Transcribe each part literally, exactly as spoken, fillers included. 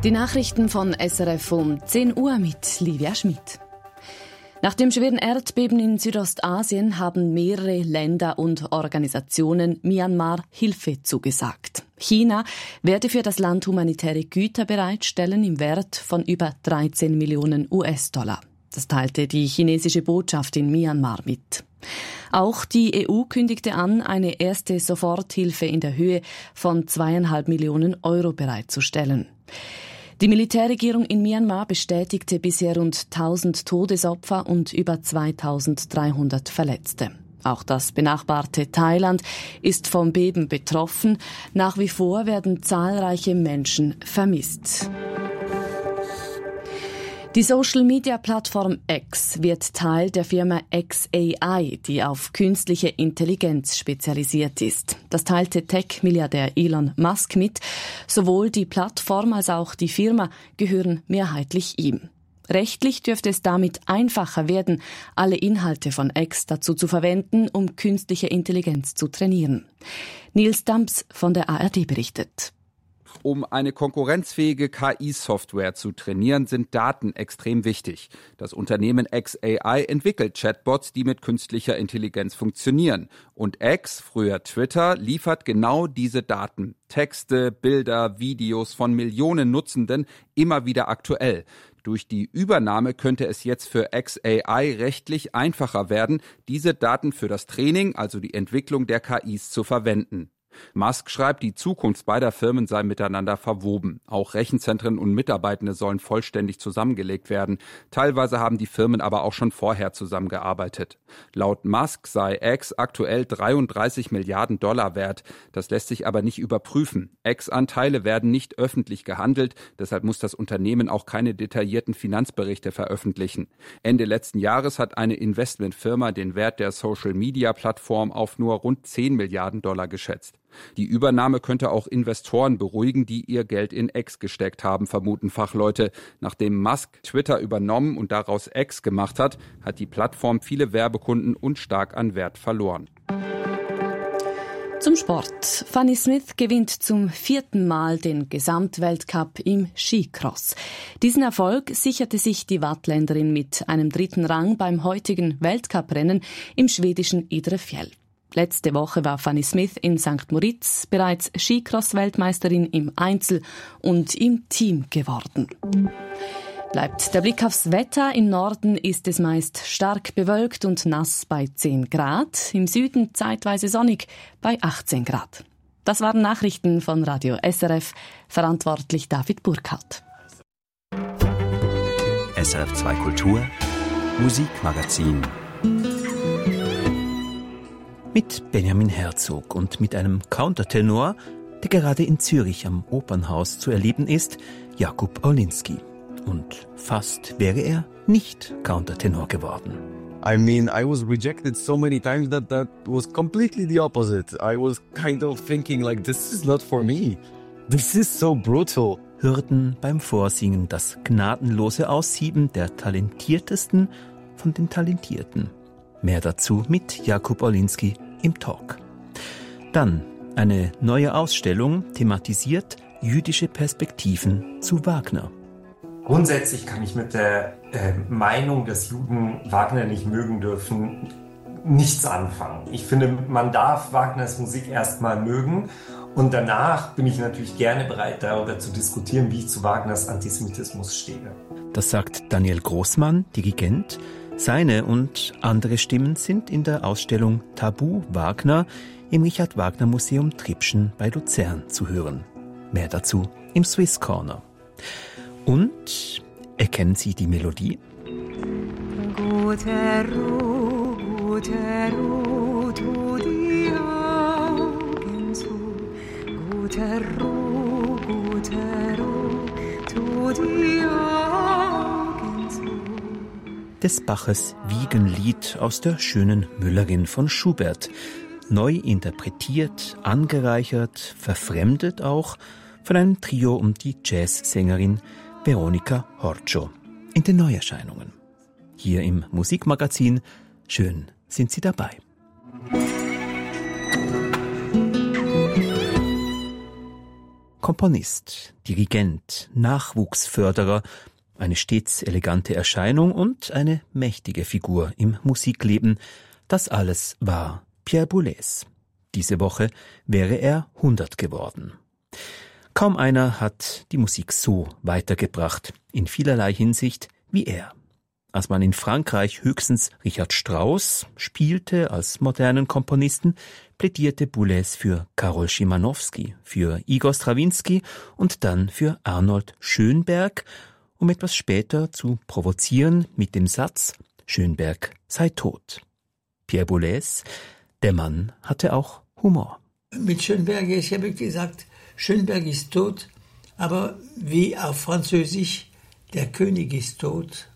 Die Nachrichten von S R F um zehn Uhr mit Livia Schmidt. Nach dem schweren Erdbeben in Südostasien haben mehrere Länder und Organisationen Myanmar Hilfe zugesagt. China werde für das Land humanitäre Güter bereitstellen im Wert von über dreizehn Millionen U S-Dollar. Das teilte die chinesische Botschaft in Myanmar mit. Auch die E U kündigte an, eine erste Soforthilfe in der Höhe von zweieinhalb Millionen Euro bereitzustellen. Die Militärregierung in Myanmar bestätigte bisher rund tausend Todesopfer und über zweitausenddreihundert Verletzte. Auch das benachbarte Thailand ist vom Beben betroffen. Nach wie vor werden zahlreiche Menschen vermisst. Die Social-Media-Plattform X wird Teil der Firma X A I, die auf künstliche Intelligenz spezialisiert ist. Das teilte Tech-Milliardär Elon Musk mit. Sowohl die Plattform als auch die Firma gehören mehrheitlich ihm. Rechtlich dürfte es damit einfacher werden, alle Inhalte von X dazu zu verwenden, um künstliche Intelligenz zu trainieren. Nils Damps von der A R D berichtet. Um eine konkurrenzfähige K I-Software zu trainieren, sind Daten extrem wichtig. Das Unternehmen X A I entwickelt Chatbots, die mit künstlicher Intelligenz funktionieren. Und X, früher Twitter, liefert genau diese Daten. Texte, Bilder, Videos von Millionen Nutzenden, immer wieder aktuell. Durch die Übernahme könnte es jetzt für X A I rechtlich einfacher werden, diese Daten für das Training, also die Entwicklung der K Is, zu verwenden. Musk schreibt, die Zukunft beider Firmen sei miteinander verwoben. Auch Rechenzentren und Mitarbeitende sollen vollständig zusammengelegt werden. Teilweise haben die Firmen aber auch schon vorher zusammengearbeitet. Laut Musk sei X aktuell dreiunddreißig Milliarden Dollar wert. Das lässt sich aber nicht überprüfen. X-Anteile werden nicht öffentlich gehandelt. Deshalb muss das Unternehmen auch keine detaillierten Finanzberichte veröffentlichen. Ende letzten Jahres hat eine Investmentfirma den Wert der Social-Media-Plattform auf nur rund zehn Milliarden Dollar geschätzt. Die Übernahme könnte auch Investoren beruhigen, die ihr Geld in X gesteckt haben, vermuten Fachleute. Nachdem Musk Twitter übernommen und daraus X gemacht hat, hat die Plattform viele Werbekunden und stark an Wert verloren. Zum Sport. Fanny Smith gewinnt zum vierten Mal den Gesamtweltcup im Skicross. Diesen Erfolg sicherte sich die Wattländerin mit einem dritten Rang beim heutigen Weltcuprennen im schwedischen Idre Fjäll. Letzte Woche war Fanny Smith in Sankt Moritz bereits Skicross-Weltmeisterin im Einzel und im Team geworden. Bleibt der Blick aufs Wetter. Im Norden ist es meist stark bewölkt und nass bei zehn Grad. Im Süden zeitweise sonnig bei achtzehn Grad. Das waren Nachrichten von Radio S R F. Verantwortlich David Burkhardt. S R F zwei Kultur Musikmagazin mit Benjamin Herzog und mit einem Countertenor, der gerade in Zürich am Opernhaus zu erleben ist, Jakub Orlinski. Und fast wäre er nicht Countertenor geworden. I mean, I was rejected so many times that that was completely the opposite. I was kind of thinking like, this is not for me. This is so brutal. Hürden beim Vorsingen, das gnadenlose Aussieben der Talentiertesten von den Talentierten. Mehr dazu mit Jakub Orlinski im Talk. Dann eine neue Ausstellung thematisiert jüdische Perspektiven zu Wagner. Grundsätzlich kann ich mit der äh, Meinung, dass Juden Wagner nicht mögen dürfen, nichts anfangen. Ich finde, man darf Wagners Musik erstmal mögen und danach bin ich natürlich gerne bereit, darüber zu diskutieren, wie ich zu Wagners Antisemitismus stehe. Das sagt Daniel Großmann, Dirigent. Seine und andere Stimmen sind in der Ausstellung Tabu Wagner im Richard Wagner Museum Tribschen bei Luzern zu hören. Mehr dazu im Swiss Corner. Und erkennen Sie die Melodie? Gute Ruhe, gute Ruhe, tu die Augen zu. Gute Ruhe, gute Ruhe, tu die Augen zu. Des Baches Wiegenlied aus der schönen Müllerin von Schubert. Neu interpretiert, angereichert, verfremdet auch von einem Trio um die Jazzsängerin Veronica Horcho in den Neuerscheinungen. Hier im Musikmagazin. Schön sind Sie dabei. Komponist, Dirigent, Nachwuchsförderer, eine stets elegante Erscheinung und eine mächtige Figur im Musikleben. Das alles war Pierre Boulez. Diese Woche wäre er hundert geworden. Kaum einer hat die Musik so weitergebracht, in vielerlei Hinsicht wie er. Als man in Frankreich höchstens Richard Strauss spielte als modernen Komponisten, plädierte Boulez für Karol Szymanowski, für Igor Strawinski und dann für Arnold Schönberg, um etwas später zu provozieren mit dem Satz, Schönberg sei tot. Pierre Boulez, der Mann, hatte auch Humor. Mit Schönberg, ich habe gesagt, Schönberg ist tot, aber wie auf Französisch, der König ist tot,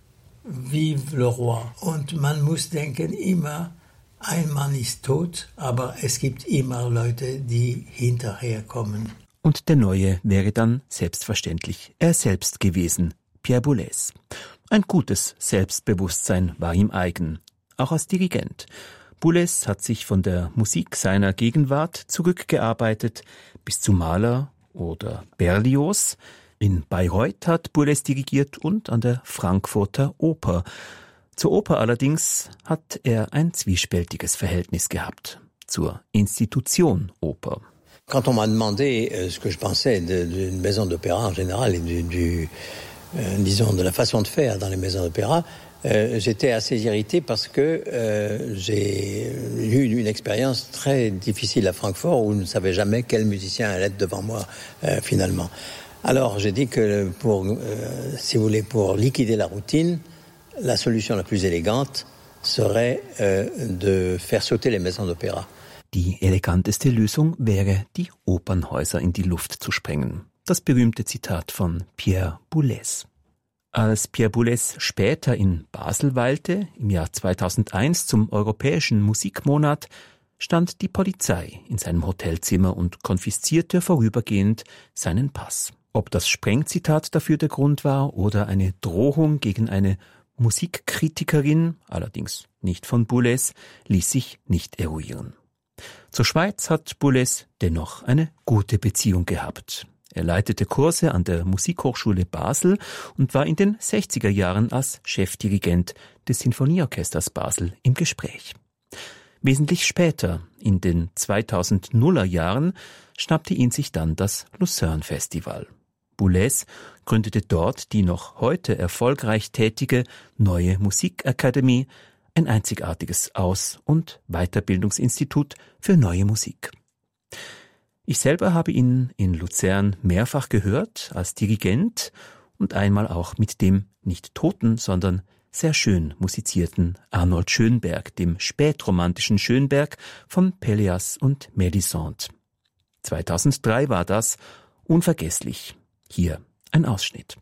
vive le roi. Und man muss denken immer, ein Mann ist tot, aber es gibt immer Leute, die hinterherkommen. Und der Neue wäre dann selbstverständlich er selbst gewesen, Pierre Boulez. Ein gutes Selbstbewusstsein war ihm eigen, auch als Dirigent. Boulez hat sich von der Musik seiner Gegenwart zurückgearbeitet bis zu Mahler oder Berlioz. In Bayreuth hat Boulez dirigiert und an der Frankfurter Oper. Zur Oper allerdings hat er ein zwiespältiges Verhältnis gehabt. Zur Institution Oper. Quand on m'a demandé euh, ce que je pensais d'une maison d'opéra en général et du, du euh, disons de la façon de faire dans les maisons d'opéra, euh, j'étais assez irrité parce que euh, j'ai eu une expérience très difficile à Francfort où je ne savais jamais quel musicien allait être devant moi euh, finalement. Alors j'ai dit que pour, euh, si vous voulez, pour liquider la routine, la solution la plus élégante serait euh, de faire sauter les maisons d'opéra. Die eleganteste Lösung wäre, die Opernhäuser in die Luft zu sprengen. Das berühmte Zitat von Pierre Boulez. Als Pierre Boulez später in Basel weilte, im Jahr zweitausendeins zum Europäischen Musikmonat, stand die Polizei in seinem Hotelzimmer und konfiszierte vorübergehend seinen Pass. Ob das Sprengzitat dafür der Grund war oder eine Drohung gegen eine Musikkritikerin, allerdings nicht von Boulez, ließ sich nicht eruieren. Zur Schweiz hat Boulez dennoch eine gute Beziehung gehabt. Er leitete Kurse an der Musikhochschule Basel und war in den sechziger Jahren als Chefdirigent des Sinfonieorchesters Basel im Gespräch. Wesentlich später, in den zweitausenduner Jahren, schnappte ihn sich dann das Lucerne Festival. Boulez gründete dort die noch heute erfolgreich tätige Neue Musikakademie, ein einzigartiges Aus- und Weiterbildungsinstitut für neue Musik. Ich selber habe ihn in Luzern mehrfach gehört als Dirigent und einmal auch mit dem nicht toten, sondern sehr schön musizierten Arnold Schönberg, dem spätromantischen Schönberg von Pelléas und Mélisande. zweitausenddrei war das, unvergesslich. Hier ein Ausschnitt.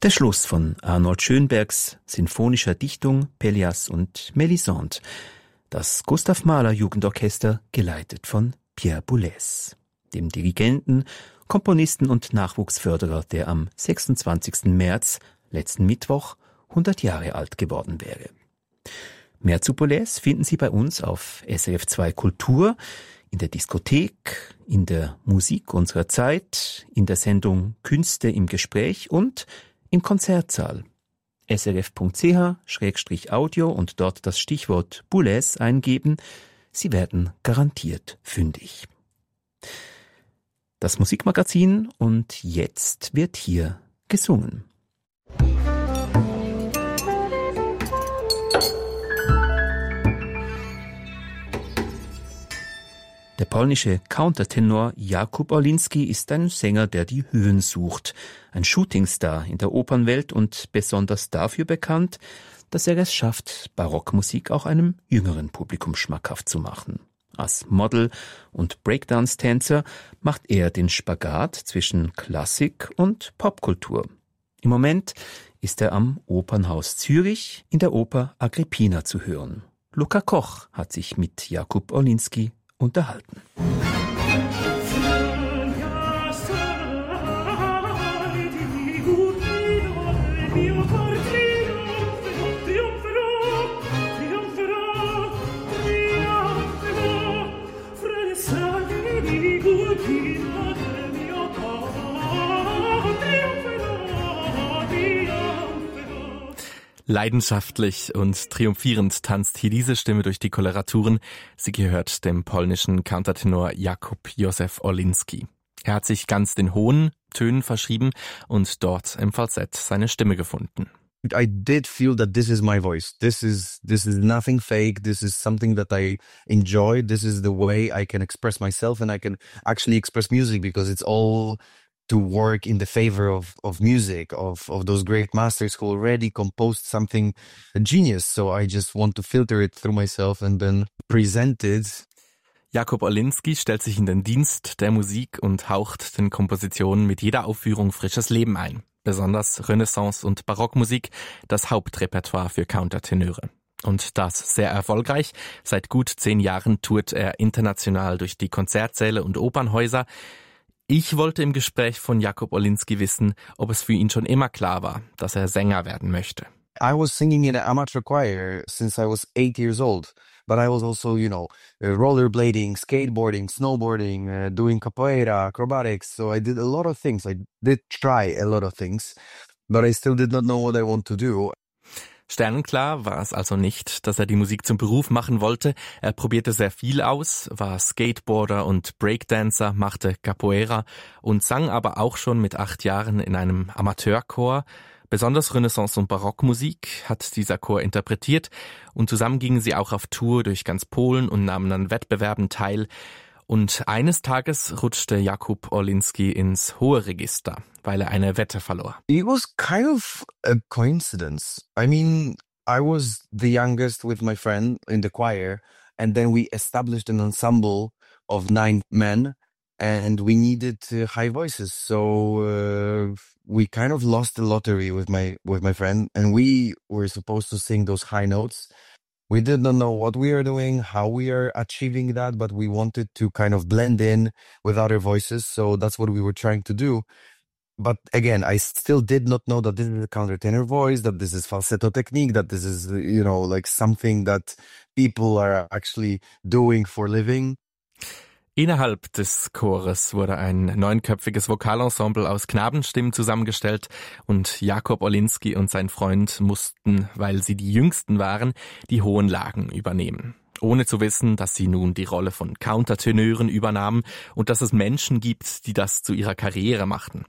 Der Schluss von Arnold Schönbergs sinfonischer Dichtung Pelléas und Mélisande. Das Gustav Mahler Jugendorchester, geleitet von Pierre Boulez, dem Dirigenten, Komponisten und Nachwuchsförderer, der am sechsundzwanzigsten März, letzten Mittwoch, hundert Jahre alt geworden wäre. Mehr zu Boulez finden Sie bei uns auf S R F zwei Kultur, in der Diskothek, in der Musik unserer Zeit, in der Sendung Künste im Gespräch und im Konzertsaal. S R F Punkt C H Schrägstrich Audio und dort das Stichwort Boulez eingeben. Sie werden garantiert fündig. Das Musikmagazin, und jetzt wird hier gesungen. Der polnische Countertenor Jakub Orlinski ist ein Sänger, der die Höhen sucht. Ein Shootingstar in der Opernwelt und besonders dafür bekannt, dass er es schafft, Barockmusik auch einem jüngeren Publikum schmackhaft zu machen. Als Model und Breakdance-Tänzer macht er den Spagat zwischen Klassik und Popkultur. Im Moment ist er am Opernhaus Zürich in der Oper Agrippina zu hören. Luca Koch hat sich mit Jakub Orlinski unterhalten. Leidenschaftlich und triumphierend tanzt hier diese Stimme durch die Koloraturen. Sie gehört dem polnischen Countertenor Jakub Józef Orlinski. Er hat sich ganz den hohen Tönen verschrieben und dort im Falsett seine Stimme gefunden. I did feel that this is my voice. This is this is nothing fake. This is something that I enjoy. This is the way I can express myself, and I can actually express music because it's all to work in the favor of, of music, of, of those great masters who already composed something genius. So I just want to filter it through myself and then present it. Jakub Orlinski stellt sich in den Dienst der Musik und haucht den Kompositionen mit jeder Aufführung frisches Leben ein. Besonders Renaissance- und Barockmusik, das Hauptrepertoire für Countertenöre. Und das sehr erfolgreich. Seit gut zehn Jahren tourt er international durch die Konzertsäle und Opernhäuser. Ich wollte im Gespräch von Jakub Orlinski wissen, ob es für ihn schon immer klar war, dass er Sänger werden möchte. I was singing in an amateur choir since I was eight years old. But I was also, you know, rollerblading, skateboarding, snowboarding, uh, doing capoeira, acrobatics. So I did a lot of things. I did try a lot of things, but I still did not know what I want to do. Sternenklar war es also nicht, dass er die Musik zum Beruf machen wollte. Er probierte sehr viel aus, war Skateboarder und Breakdancer, machte Capoeira und sang aber auch schon mit acht Jahren in einem Amateurchor. Besonders Renaissance- und Barockmusik hat dieser Chor interpretiert und zusammen gingen sie auch auf Tour durch ganz Polen und nahmen an Wettbewerben teil. Und eines Tages rutschte Jakub Orlinski ins hohe Register, weil er eine Wette verlor. It was kind of a coincidence. I mean, I was the youngest with my friend in the choir, and then we established an ensemble of nine men, and we needed uh, high voices. So uh, we kind of lost the lottery with my with my friend, and we were supposed to sing those high notes. We did not know what we are doing, how we are achieving that, but we wanted to kind of blend in with other voices. So that's what we were trying to do. But again, I still did not know that this is a countertenor voice, that this is falsetto technique, that this is, you know, like something that people are actually doing for living. Innerhalb des Chores wurde ein neunköpfiges Vokalensemble aus Knabenstimmen zusammengestellt und Jakub Orlinski und sein Freund mussten, weil sie die Jüngsten waren, die hohen Lagen übernehmen. Ohne zu wissen, dass sie nun die Rolle von Countertenören übernahmen und dass es Menschen gibt, die das zu ihrer Karriere machten.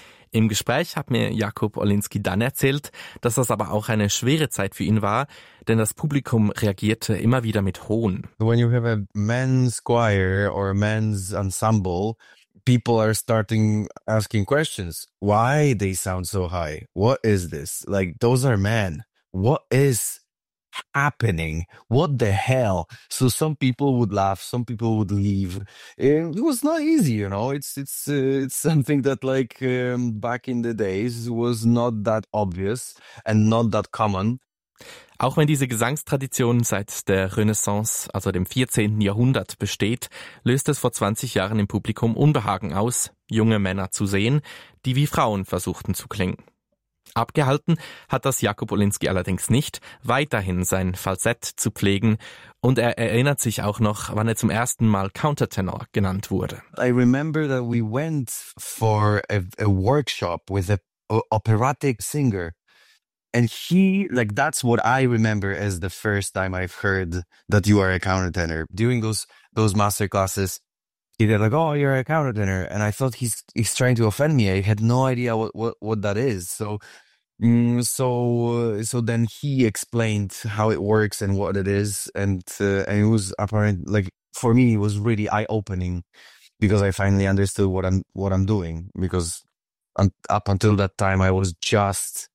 Im Gespräch hat mir Jakub Orlinski dann erzählt, dass das aber auch eine schwere Zeit für ihn war, denn das Publikum reagierte immer wieder mit Hohn. When you have a men's choir or a men's ensemble, people are starting asking questions. Why they sound so high? What is this? Like, those are men. What is happening? What the hell? So some people would laugh, some people would leave. It was not easy, you know. It's it's uh, it's something that like um, back in the days was not that obvious and not that common. Auch wenn diese Gesangstradition seit der Renaissance, also dem vierzehnten Jahrhundert, besteht, löst es vor zwanzig Jahren im Publikum Unbehagen aus, junge Männer zu sehen, die wie Frauen versuchten zu klingen. Abgehalten hat das Jakub Oliński allerdings nicht, weiterhin sein Falsett zu pflegen, und er erinnert sich auch noch, wann er zum ersten Mal Countertenor genannt wurde. I remember that we went for a, a workshop with a, a operatic singer. And he, like, that's what I remember as the first time I've heard that you are a countertenor. During those those master classes, he did like, oh, you're a countertenor. And I thought he's he's trying to offend me. I had no idea what, what, what that is. So, mm, so, uh, so then he explained how it works and what it is. And, uh, and it was apparent, like, for me, it was really eye-opening because I finally understood what I'm, what I'm doing. Because un- up until that time, I was just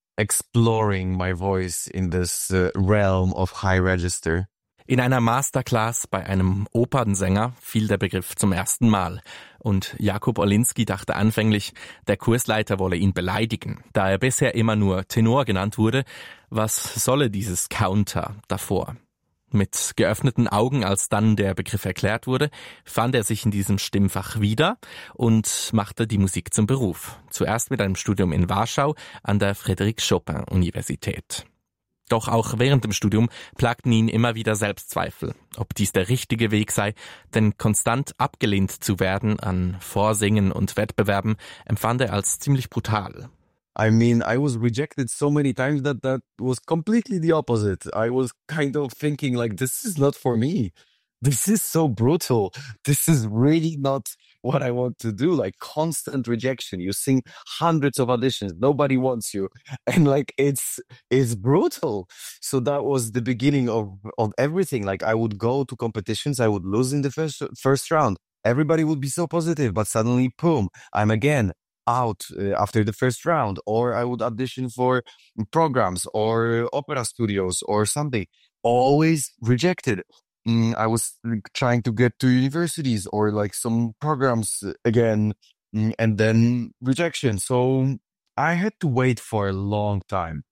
exploring my voice in this uh, realm of high register. In einer Masterclass bei einem Opernsänger fiel der Begriff zum ersten Mal. Und Jakub Oliński dachte anfänglich, der Kursleiter wolle ihn beleidigen, da er bisher immer nur Tenor genannt wurde. Was solle dieses Counter davor? Mit geöffneten Augen, als dann der Begriff erklärt wurde, fand er sich in diesem Stimmfach wieder und machte die Musik zum Beruf. Zuerst mit einem Studium in Warschau an der Fryderyk-Chopin-Universität. Doch auch während dem Studium plagten ihn immer wieder Selbstzweifel, ob dies der richtige Weg sei, denn konstant abgelehnt zu werden an Vorsingen und Wettbewerben empfand er als ziemlich brutal. I mean, I was rejected so many times that that was completely the opposite. I was kind of thinking like, this is not for me. This is so brutal. This is really not what I want to do. Like constant rejection. You sing hundreds of auditions. Nobody wants you. And like, it's, it's brutal. So that was the beginning of, of everything. Like I would go to competitions. I would lose in the first, first round. Everybody would be so positive, but suddenly, boom, I'm again out uh, after the first round, or I would audition for programs or opera studios or something. Always rejected. Mm, I was like, trying to get to universities or like some programs again, mm, and then rejection. So I had to wait for a long time.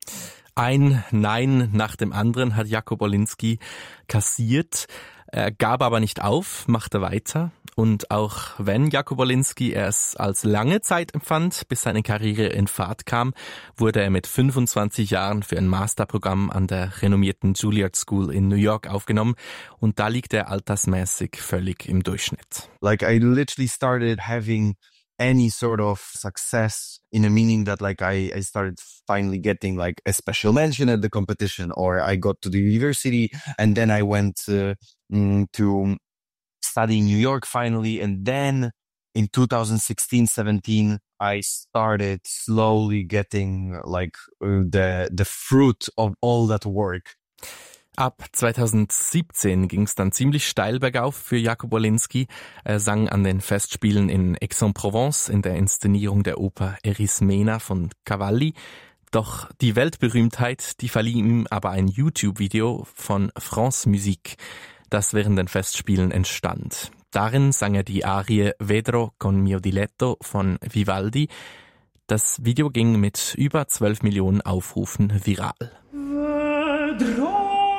Ein Nein nach dem anderen hat Jakub Oliński kassiert. Er gab aber nicht auf, machte weiter. Und auch wenn Jakub Oliński es als lange Zeit empfand, bis seine Karriere in Fahrt kam, wurde er mit fünfundzwanzig Jahren für ein Masterprogramm an der renommierten Juilliard School in New York aufgenommen. Und da liegt er altersmäßig völlig im Durchschnitt. Like I literally started having any sort of success in a meaning that like I, I started finally getting like a special mention at the competition, or I got to the university and then I went uh, mm, to study in New York finally. And then in two thousand sixteen seventeen, I started slowly getting like uh, the, the fruit of all that work. Ab zweitausendsiebzehn ging es dann ziemlich steil bergauf für Jakub Oliński. Er sang an den Festspielen in Aix-en-Provence in der Inszenierung der Oper Erismena von Cavalli. Doch die Weltberühmtheit, die verlieh ihm aber ein YouTube-Video von France Musique, das während den Festspielen entstand. Darin sang er die Arie Vedro con mio diletto von Vivaldi. Das Video ging mit über zwölf Millionen Aufrufen viral. Vedro.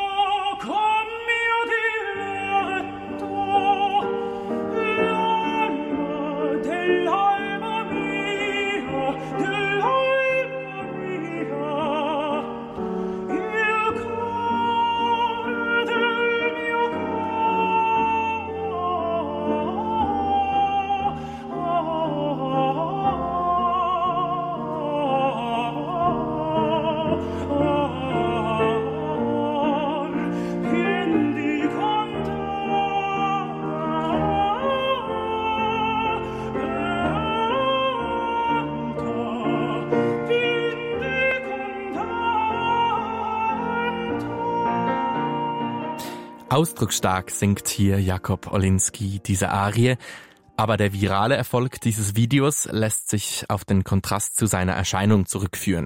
Ausdrucksstark singt hier Jakub Oliński diese Arie, aber der virale Erfolg dieses Videos lässt sich auf den Kontrast zu seiner Erscheinung zurückführen.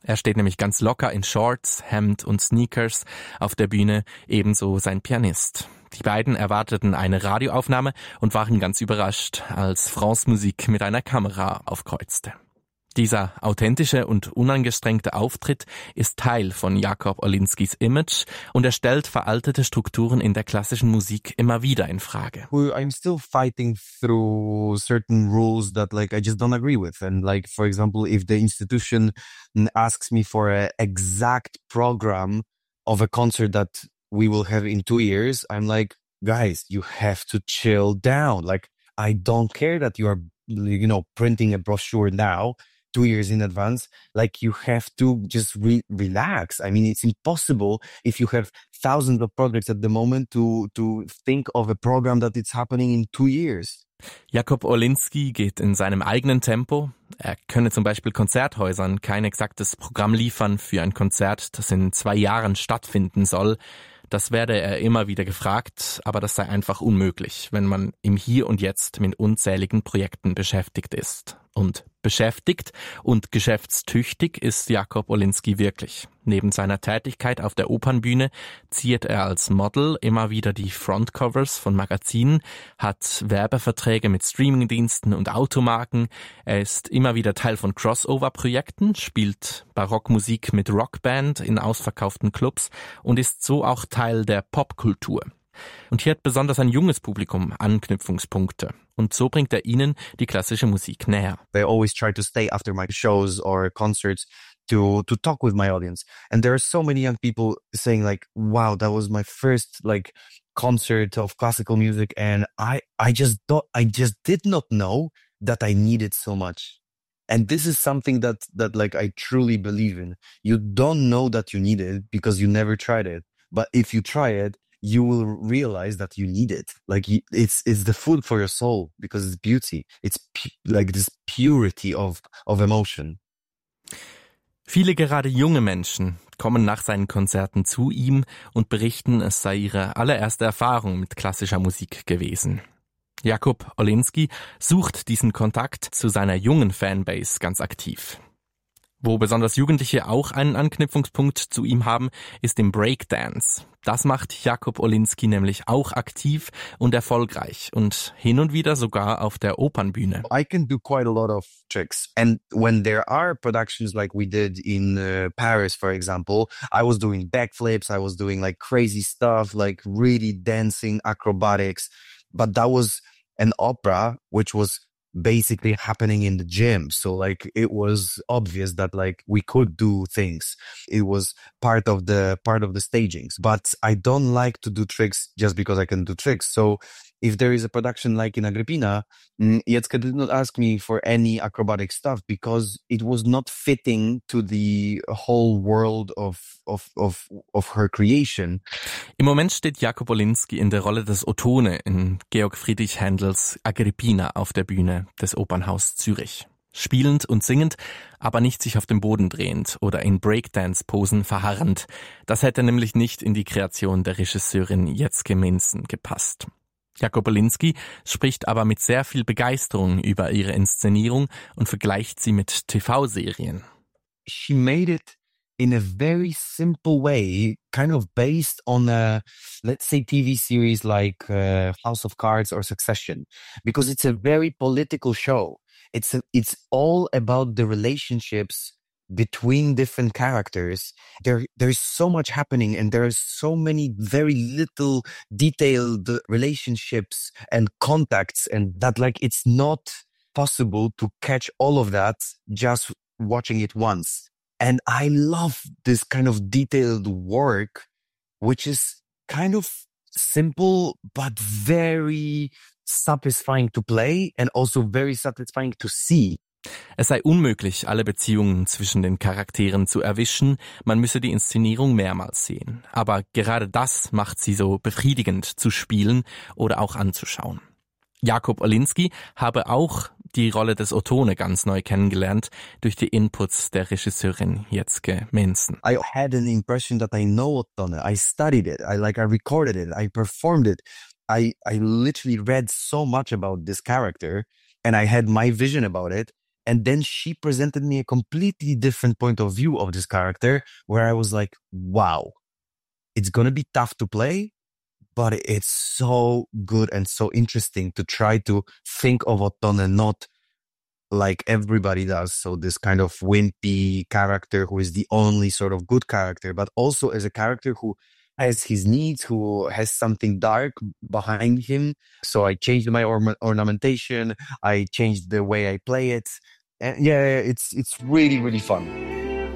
Er steht nämlich ganz locker in Shorts, Hemd und Sneakers auf der Bühne, ebenso sein Pianist. Die beiden erwarteten eine Radioaufnahme und waren ganz überrascht, als France Musik mit einer Kamera aufkreuzte. Dieser authentische und unangestrengte Auftritt ist Teil von Jakob Olinskis Image und er stellt veraltete Strukturen in der klassischen Musik immer wieder in Frage. I'm still fighting through certain rules that like I just don't agree with. And like, for example, if the institution asks me for an exact program of a concert that we will have in two years, I'm like, guys, you have to chill down. Like, I don't care that you are, you know, printing a brochure now, two years in advance. Like, you have to just re- relax. I mean, it's impossible if you have thousands of projects at the moment to, to think of a program that it's happening in two years. Jakob Olinski geht in seinem eigenen Tempo. Er könne zum Beispiel Konzerthäusern kein exaktes Programm liefern für ein Konzert, das in zwei Jahren stattfinden soll. Das werde er immer wieder gefragt, aber das sei einfach unmöglich, wenn man im Hier und Jetzt mit unzähligen Projekten beschäftigt ist. Und beschäftigt und geschäftstüchtig ist Jakob Olinski wirklich. Neben seiner Tätigkeit auf der Opernbühne ziert er als Model immer wieder die Frontcovers von Magazinen, hat Werbeverträge mit Streamingdiensten und Automarken. Er ist immer wieder Teil von Crossover-Projekten, spielt Barockmusik mit Rockband in ausverkauften Clubs und ist so auch Teil der Popkultur. Und hier hat besonders ein junges Publikum Anknüpfungspunkte. Und so bringt er ihnen die klassische Musik näher. They always try to stay after my shows or concerts to to talk with my audience. And there are so many young people saying like, wow, that was my first like concert of classical music and I I just don't I just did not know that I needed so much. And this is something that that like I truly believe in. You don't know that you need it because you never tried it. But if you try it, you will realize that you need it. Like it's it's the food for your soul because it's beauty. It's pu- like this purity of of emotion. Viele gerade junge Menschen kommen nach seinen Konzerten zu ihm und berichten, es sei ihre allererste Erfahrung mit klassischer Musik gewesen. Jakob Olinski sucht diesen Kontakt zu seiner jungen Fanbase ganz aktiv. Wo besonders Jugendliche auch einen Anknüpfungspunkt zu ihm haben, ist im Breakdance. Das macht Jakob Olinski nämlich auch aktiv und erfolgreich und hin und wieder sogar auf der Opernbühne. I can do quite a lot of tricks. And when there are productions like we did in uh, Paris, for example, I was doing backflips, I was doing like crazy stuff, like really dancing acrobatics. But that was an opera which was basically happening in the gym. So like it was obvious that like we could do things. It was part of the part of the stagings. But I don't like to do tricks just because I can do tricks. So if there is a production like in Agrippina, Jacek did not ask me for any acrobatic stuff because it was not fitting to the whole world of of of of her creation. Im Moment steht Jakob Olinski in der Rolle des Ottone in Georg Friedrich Händels Agrippina auf der Bühne des Opernhaus Zürich. Spielend und singend, aber nicht sich auf dem Boden drehend oder in Breakdance-Posen verharrend. Das hätte nämlich nicht in die Kreation der Regisseurin Jetzke Minzen gepasst. Jakob Olinski spricht aber mit sehr viel Begeisterung über ihre Inszenierung und vergleicht sie mit T V-Serien. She made it in a very simple way, kind of based on a, let's say, T V series like uh, House of Cards or Succession, because it's a very political show. It's a, it's all about the relationships between different characters. There, there's so much happening and there are so many very little detailed relationships and contacts, and that like it's not possible to catch all of that just watching it once. And I love this kind of detailed work, which is kind of simple, but very satisfying to play and also very satisfying to see. Es sei unmöglich, alle Beziehungen zwischen den Charakteren zu erwischen, man müsse die Inszenierung mehrmals sehen. Aber gerade das macht sie so befriedigend zu spielen oder auch anzuschauen. Jakob Olinski habe auch die Rolle des Ottone ganz neu kennengelernt durch die Inputs der Regisseurin Jetzke Minzen. I had an impression that I know Ottone. I studied it. I like I recorded it. I performed it. I I literally read so much about this character and I had my vision about it. And then she presented me a completely different point of view of this character, where I was like, wow, it's going to be tough to play, but it's so good and so interesting to try to think of Ottone not like everybody does. So this kind of wimpy character who is the only sort of good character, but also as a character who has his needs, who has something dark behind him. So I changed my orna- ornamentation. I changed the way I play it. And yeah, it's it's really, really fun.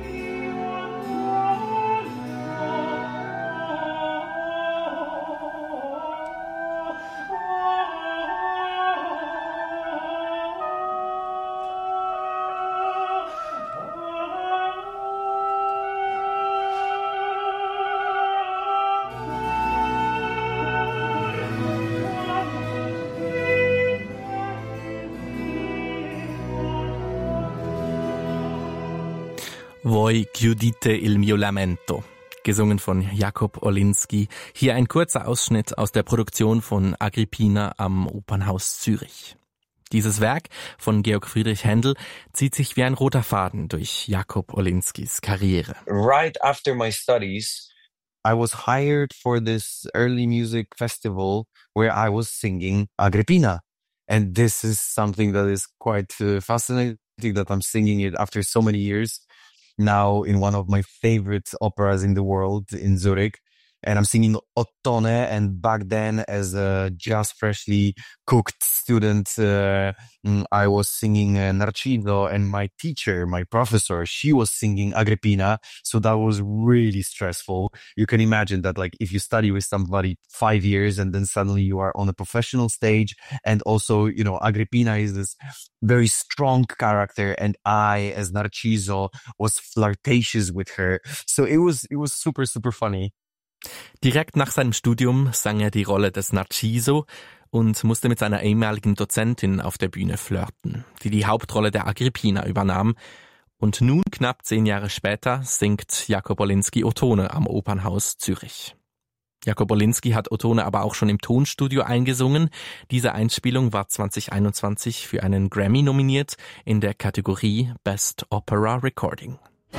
Voi chiudite il mio lamento, gesungen von Jakob Orlinski. Hier ein kurzer Ausschnitt aus der Produktion von Agrippina am Opernhaus Zürich. Dieses Werk von Georg Friedrich Händel zieht sich wie ein roter Faden durch Jakob Orlinskis Karriere. Right after my studies, I was hired for this early music festival where I was singing Agrippina. And this is something that is quite uh, fascinating, that I'm singing it after so many years. Now in one of my favorite operas in the world in Zurich. And I'm singing Ottone, and back then as a just freshly cooked student, uh, I was singing uh, Narciso, and my teacher, my professor, she was singing Agrippina. So that was really stressful. You can imagine that, like, if you study with somebody five years and then suddenly you are on a professional stage, and also, you know, Agrippina is this very strong character, and I, as Narciso, was flirtatious with her. So it was, it was super, super funny. Direkt nach seinem Studium sang er die Rolle des Narciso und musste mit seiner ehemaligen Dozentin auf der Bühne flirten, die die Hauptrolle der Agrippina übernahm. Und nun, knapp zehn Jahre später, singt Jakob Orlinski Ottone am Opernhaus Zürich. Jakob Orlinski hat Ottone aber auch schon im Tonstudio eingesungen. Diese Einspielung war zwanzig einundzwanzig für einen Grammy nominiert in der Kategorie Best Opera Recording.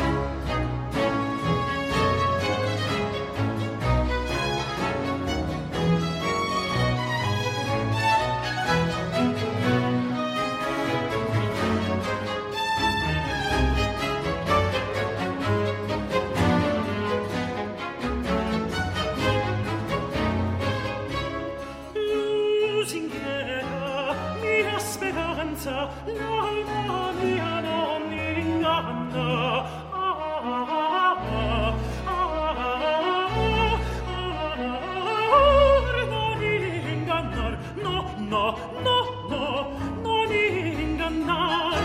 L'alma mia non inganna, non ingannar, no, no, no, no, non ingannar.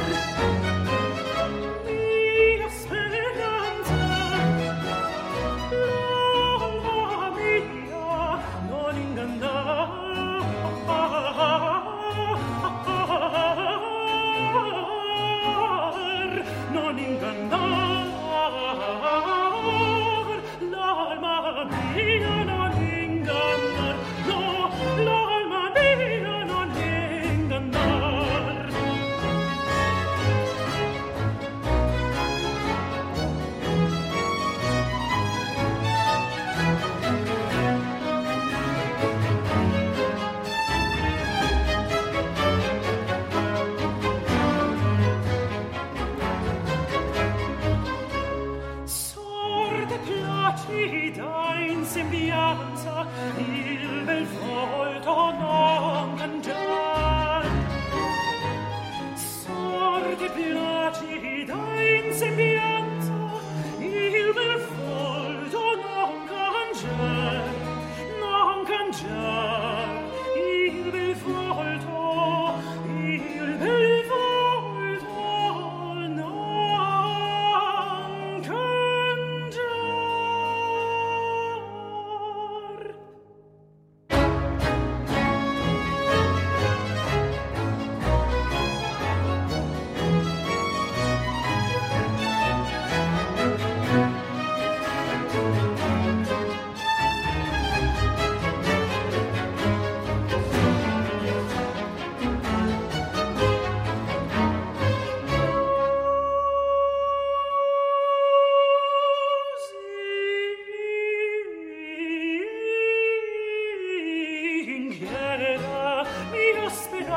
Mia speranza, l'alma mia non ingannar. Non ingannar.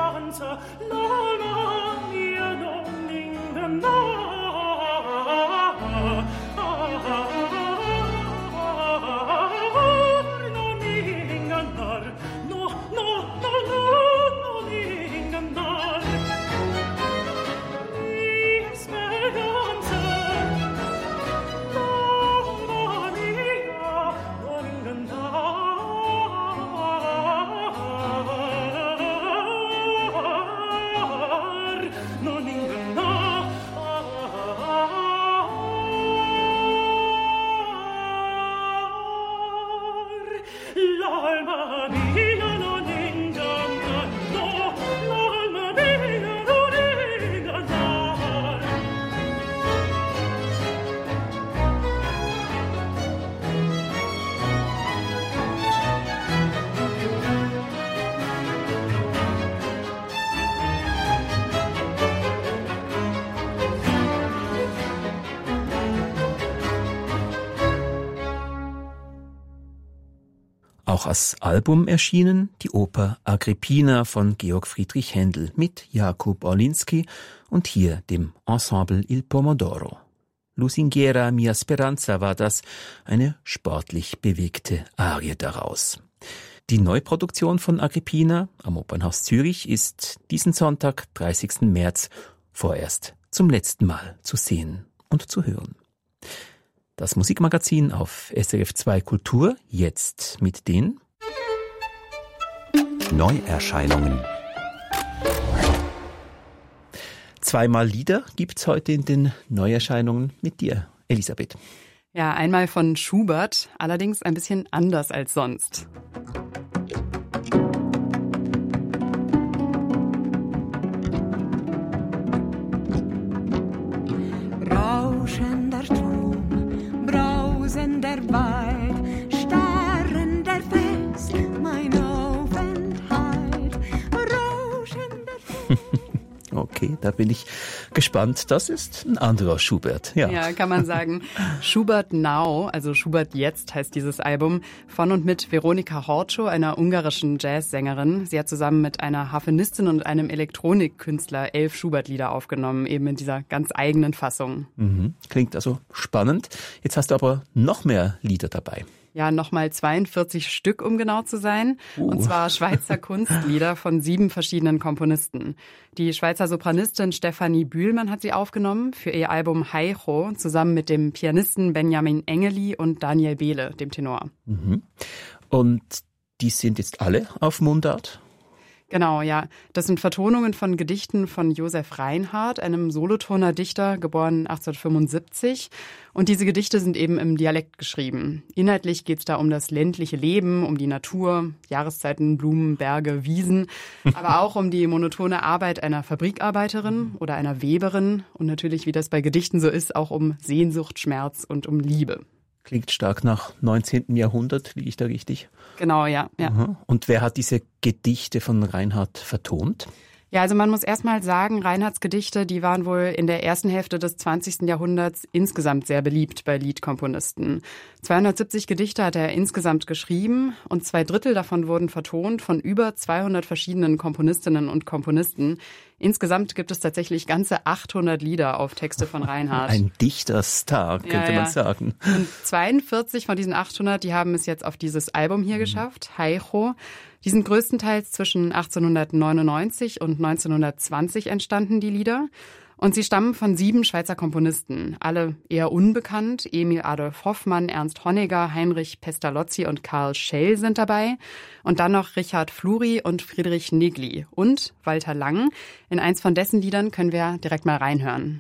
Auch als Album erschienen die Oper Agrippina von Georg Friedrich Händel mit Jakub Orlinski und hier dem Ensemble Il Pomodoro. Lusinghiera mia speranza war das, eine sportlich bewegte Arie daraus. Die Neuproduktion von Agrippina am Opernhaus Zürich ist diesen Sonntag, dreißigsten März, vorerst zum letzten Mal zu sehen und zu hören. Das Musikmagazin auf S R F zwei Kultur, jetzt mit den Neuerscheinungen. Zweimal Lieder gibt's heute in den Neuerscheinungen mit dir, Elisabeth. Ja, einmal von Schubert, allerdings ein bisschen anders als sonst. Rauschender Strom, brausender Wald, starrender Fels, mein Aufenthalt, rauschender Strom. Okay, da bin ich gespannt. Das ist ein anderer Schubert. Ja, ja, kann man sagen. Schubert Now, also Schubert Jetzt heißt dieses Album, von und mit Veronika Horcscho, einer ungarischen Jazzsängerin. Sie hat zusammen mit einer Harfenistin und einem Elektronikkünstler elf Schubert-Lieder aufgenommen, eben in dieser ganz eigenen Fassung. Mhm. Klingt also spannend. Jetzt hast du aber noch mehr Lieder dabei. Ja, nochmal zweiundvierzig Stück, um genau zu sein. Uh. Und zwar Schweizer Kunstlieder von sieben verschiedenen Komponisten. Die Schweizer Sopranistin Stefanie Bühlmann hat sie aufgenommen für ihr Album Heicho, zusammen mit dem Pianisten Benjamin Engeli und Daniel Behle, dem Tenor. Mhm. Und die sind jetzt alle auf Mundart? Genau, ja. Das sind Vertonungen von Gedichten von Josef Reinhardt, einem Solothurner Dichter, geboren achtzehnhundertfünfundsiebzig. Und diese Gedichte sind eben im Dialekt geschrieben. Inhaltlich geht es da um das ländliche Leben, um die Natur, Jahreszeiten, Blumen, Berge, Wiesen, aber auch um die monotone Arbeit einer Fabrikarbeiterin oder einer Weberin und natürlich, wie das bei Gedichten so ist, auch um Sehnsucht, Schmerz und um Liebe. Klingt stark nach neunzehnten Jahrhundert, liege ich da richtig? Genau, ja. ja. Aha. Und wer hat diese Gedichte von Reinhardt vertont? Ja, also man muss erstmal sagen, Reinhardts Gedichte, die waren wohl in der ersten Hälfte des zwanzigsten Jahrhunderts insgesamt sehr beliebt bei Liedkomponisten. zweihundertsiebzig Gedichte hat er insgesamt geschrieben und zwei Drittel davon wurden vertont von über zweihundert verschiedenen Komponistinnen und Komponisten. Insgesamt gibt es tatsächlich ganze achthundert Lieder auf Texte von Reinhardt. Ein Dichterstar, könnte ja, ja. man sagen. Und zweiundvierzig von diesen achthundert, die haben es jetzt auf dieses Album hier mhm. geschafft, Heicho. Die sind größtenteils zwischen achtzehnhundertneunundneunzig und neunzehnhundertzwanzig entstanden, die Lieder. Und sie stammen von sieben Schweizer Komponisten, alle eher unbekannt. Emil Adolf Hoffmann, Ernst Honegger, Heinrich Pestalozzi und Karl Schell sind dabei. Und dann noch Richard Fluri und Friedrich Nigli und Walter Lang. In eins von dessen Liedern können wir direkt mal reinhören.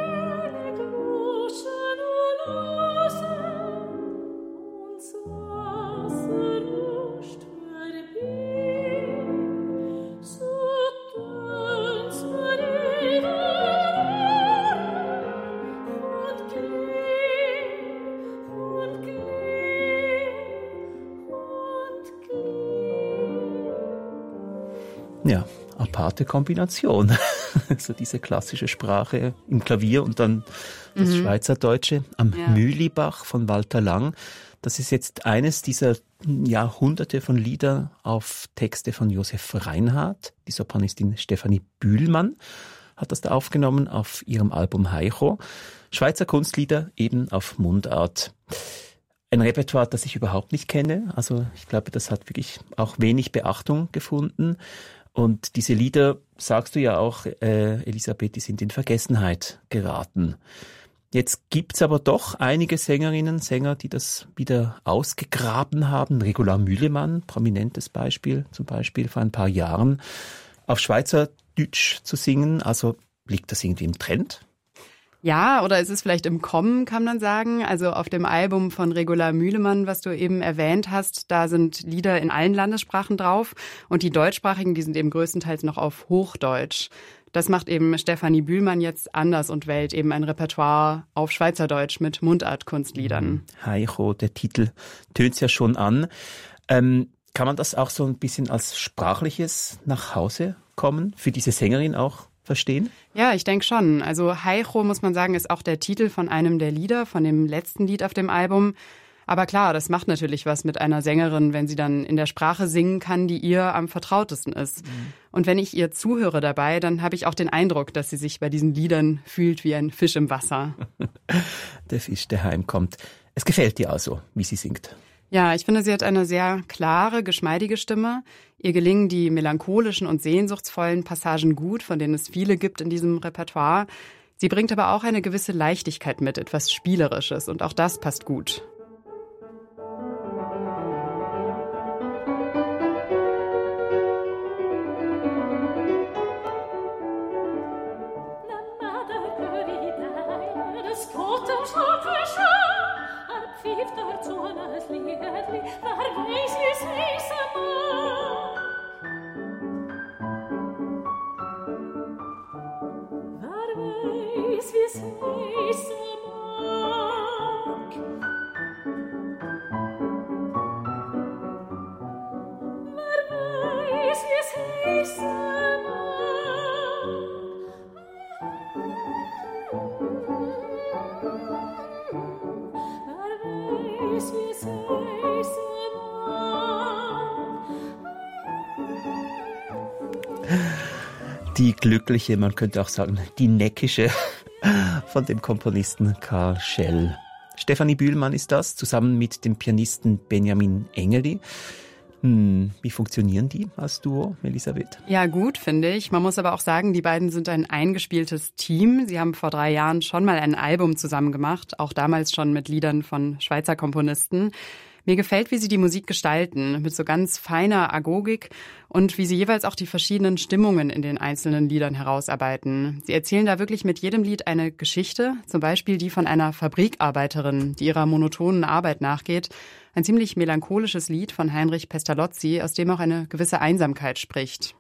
So Ja, aparte Kombination. So diese klassische Sprache im Klavier und dann das mhm. Schweizerdeutsche am ja. Mühlibach von Walter Lang. Das ist jetzt eines dieser Jahrhunderte von Lieder auf Texte von Josef Reinhardt. Die Sopranistin Stefanie Bühlmann hat das da aufgenommen auf ihrem Album Heicho. Schweizer Kunstlieder eben auf Mundart. Ein Repertoire, das ich überhaupt nicht kenne. Also ich glaube, das hat wirklich auch wenig Beachtung gefunden. Und diese Lieder, sagst du ja auch, äh, Elisabeth, die sind in Vergessenheit geraten. Jetzt gibt's aber doch einige Sängerinnen, Sänger, die das wieder ausgegraben haben. Regula Mühlemann, prominentes Beispiel, zum Beispiel vor ein paar Jahren, auf Schweizerdeutsch zu singen. Also liegt das irgendwie im Trend? Ja, oder es ist vielleicht im Kommen, kann man sagen. Also auf dem Album von Regula Mühlemann, was du eben erwähnt hast, da sind Lieder in allen Landessprachen drauf. Und die deutschsprachigen, die sind eben größtenteils noch auf Hochdeutsch. Das macht eben Stefanie Bühlmann jetzt anders und wählt eben ein Repertoire auf Schweizerdeutsch mit Mundartkunstliedern. Heicho, der Titel tönt's ja schon an. Ähm, kann man das auch so ein bisschen als sprachliches Nachhausekommen für diese Sängerin auch verstehen? Ja, ich denke schon. Also Heicho, muss man sagen, ist auch der Titel von einem der Lieder, von dem letzten Lied auf dem Album. Aber klar, das macht natürlich was mit einer Sängerin, wenn sie dann in der Sprache singen kann, die ihr am vertrautesten ist. Mhm. Und wenn ich ihr zuhöre dabei, dann habe ich auch den Eindruck, dass sie sich bei diesen Liedern fühlt wie ein Fisch im Wasser. Der Fisch, der heimkommt. Es gefällt dir also, wie sie singt. Ja, ich finde, sie hat eine sehr klare, geschmeidige Stimme. Ihr gelingen die melancholischen und sehnsuchtsvollen Passagen gut, von denen es viele gibt in diesem Repertoire. Sie bringt aber auch eine gewisse Leichtigkeit mit, etwas Spielerisches, und auch das passt gut. Die glückliche, man könnte auch sagen, die neckische von dem Komponisten Karl Schell. Stefanie Bühlmann ist das, zusammen mit dem Pianisten Benjamin Engeli. Hm, wie funktionieren die als Duo, Elisabeth? Ja, gut, finde ich. Man muss aber auch sagen, die beiden sind ein eingespieltes Team. Sie haben vor drei Jahren schon mal ein Album zusammen gemacht, auch damals schon mit Liedern von Schweizer Komponisten. Mir gefällt, wie sie die Musik gestalten, mit so ganz feiner Agogik, und wie sie jeweils auch die verschiedenen Stimmungen in den einzelnen Liedern herausarbeiten. Sie erzählen da wirklich mit jedem Lied eine Geschichte, zum Beispiel die von einer Fabrikarbeiterin, die ihrer monotonen Arbeit nachgeht. Ein ziemlich melancholisches Lied von Heinrich Pestalozzi, aus dem auch eine gewisse Einsamkeit spricht.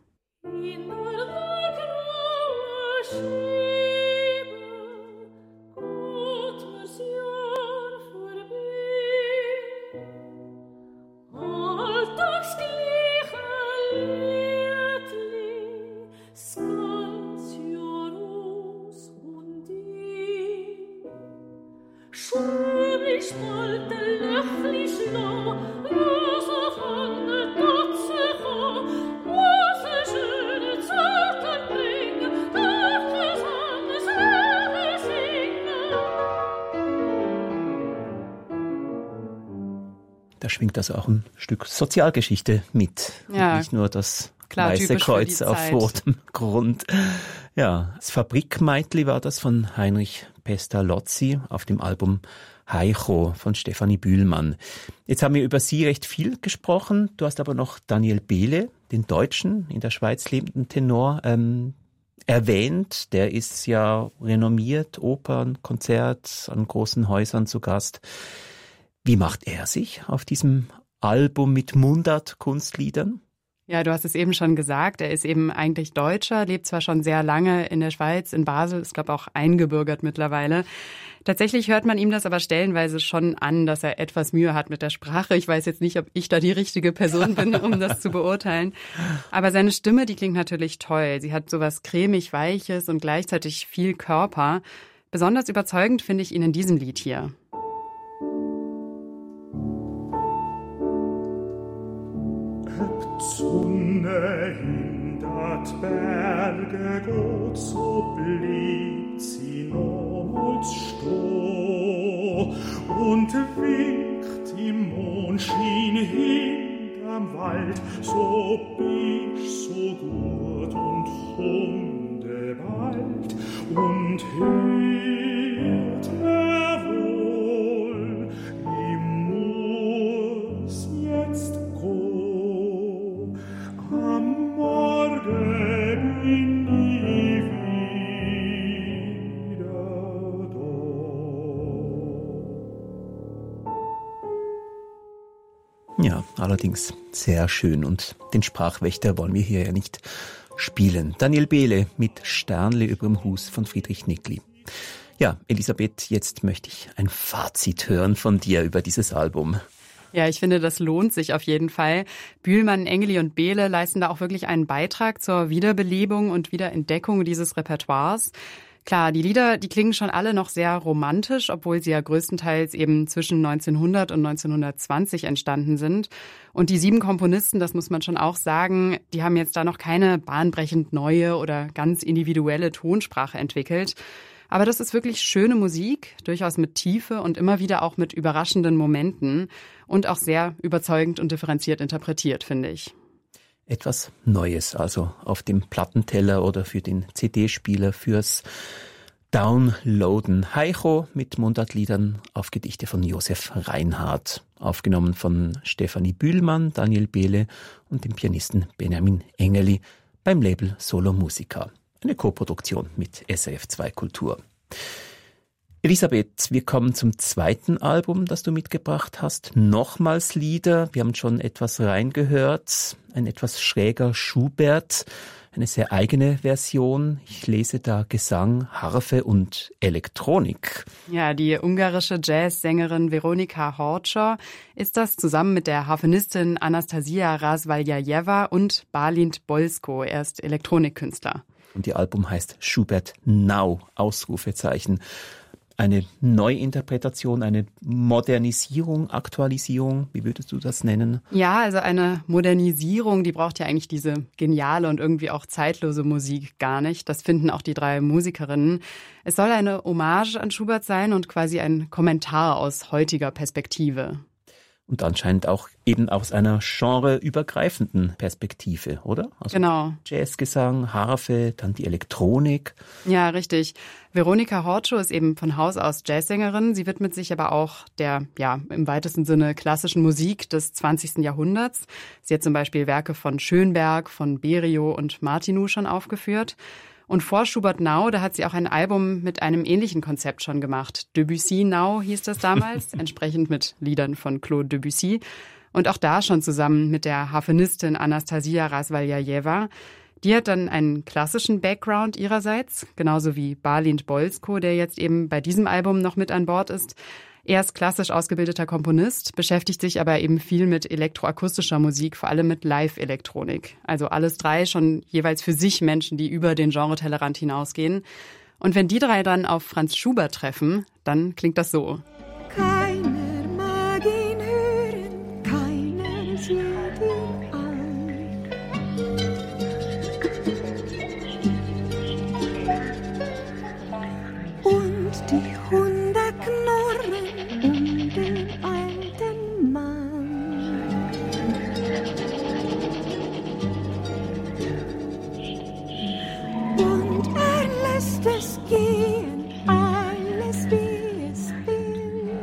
Da schwingt also auch ein Stück Sozialgeschichte mit. Ja, und nicht nur das klar, weiße Kreuz auf rotem Grund. Ja, das Fabrikmeitli war das von Heinrich Pestalozzi auf dem Album Heicho von Stefanie Bühlmann. Jetzt haben wir über sie recht viel gesprochen. Du hast aber noch Daniel Behle, den Deutschen, in der Schweiz lebenden Tenor, ähm, erwähnt. Der ist ja renommiert, Opern, Konzert, an großen Häusern zu Gast. Wie macht er sich auf diesem Album mit Mundart-Kunstliedern? Ja, du hast es eben schon gesagt, er ist eben eigentlich Deutscher, lebt zwar schon sehr lange in der Schweiz, in Basel, ist glaube auch eingebürgert mittlerweile. Tatsächlich hört man ihm das aber stellenweise schon an, dass er etwas Mühe hat mit der Sprache. Ich weiß jetzt nicht, ob ich da die richtige Person bin, um das zu beurteilen. Aber seine Stimme, die klingt natürlich toll. Sie hat sowas cremig-weiches und gleichzeitig viel Körper. Besonders überzeugend finde ich ihn in diesem Lied hier. Sonne hindert Berge gut, so blieb sie nochmals steh und winkt im Mondschein hinterm Wald, so bist so gut und hunde bald und hört er wohl, ich muss jetzt go, am Morgen bin ich wieder da. Ja, allerdings sehr schön und den Sprachwächter wollen wir hier ja nicht spielen. Daniel Behle mit Sternle überm Hus von Friedrich Nickli. Ja, Elisabeth, jetzt möchte ich ein Fazit hören von dir über dieses Album. Ja, ich finde, das lohnt sich auf jeden Fall. Bühlmann, Engeli und Behle leisten da auch wirklich einen Beitrag zur Wiederbelebung und Wiederentdeckung dieses Repertoires. Klar, die Lieder, die klingen schon alle noch sehr romantisch, obwohl sie ja größtenteils eben zwischen neunzehnhundert und neunzehnhundertzwanzig entstanden sind. Und die sieben Komponisten, das muss man schon auch sagen, die haben jetzt da noch keine bahnbrechend neue oder ganz individuelle Tonsprache entwickelt. Aber das ist wirklich schöne Musik, durchaus mit Tiefe und immer wieder auch mit überraschenden Momenten und auch sehr überzeugend und differenziert interpretiert, finde ich. Etwas Neues also auf dem Plattenteller oder für den C D-Spieler fürs Downloaden. Heicho mit Mundartliedern auf Gedichte von Josef Reinhardt. Aufgenommen von Stefanie Bühlmann, Daniel Behle und dem Pianisten Benjamin Engeli beim Label Solo Musica. Eine Koproduktion mit S R F zwei Kultur. Elisabeth, wir kommen zum zweiten Album, das du mitgebracht hast. Nochmals Lieder. Wir haben schon etwas reingehört. Ein etwas schräger Schubert. Eine sehr eigene Version. Ich lese da Gesang, Harfe und Elektronik. Ja, die ungarische Jazzsängerin Veronika Hortscher ist das zusammen mit der Harfenistin Anastasia Razvaljajewa und Balint Bolsko. Er ist Elektronikkünstler. Und ihr Album heißt Schubert Now, Ausrufezeichen. Eine Neuinterpretation, eine Modernisierung, Aktualisierung, wie würdest du das nennen? Ja, also eine Modernisierung, die braucht ja eigentlich diese geniale und irgendwie auch zeitlose Musik gar nicht. Das finden auch die drei Musikerinnen. Es soll eine Hommage an Schubert sein und quasi ein Kommentar aus heutiger Perspektive. Und anscheinend auch eben aus einer genreübergreifenden Perspektive, oder? Also genau. Jazzgesang, Harfe, dann die Elektronik. Ja, richtig. Veronika Hortscher ist eben von Haus aus Jazzsängerin. Sie widmet sich aber auch der, ja, im weitesten Sinne klassischen Musik des zwanzigsten Jahrhunderts. Sie hat zum Beispiel Werke von Schönberg, von Berio und Martinu schon aufgeführt. Und vor Schubert Now, da hat sie auch ein Album mit einem ähnlichen Konzept schon gemacht. Debussy Now hieß das damals, entsprechend mit Liedern von Claude Debussy. Und auch da schon zusammen mit der Harfenistin Anastasia Razvaljajewa. Die hat dann einen klassischen Background ihrerseits, genauso wie Balint Bolsko, der jetzt eben bei diesem Album noch mit an Bord ist. Er ist klassisch ausgebildeter Komponist, beschäftigt sich aber eben viel mit elektroakustischer Musik, vor allem mit Live-Elektronik. Also alles drei schon jeweils für sich Menschen, die über den Genre-Tellerrand hinausgehen. Und wenn die drei dann auf Franz Schubert treffen, dann klingt das so. Keiner mag ihn hören, keiner sieht ihn an. Und die Hunde knurren um den alten Mann. Und er lässt es gehen, alles wie es will.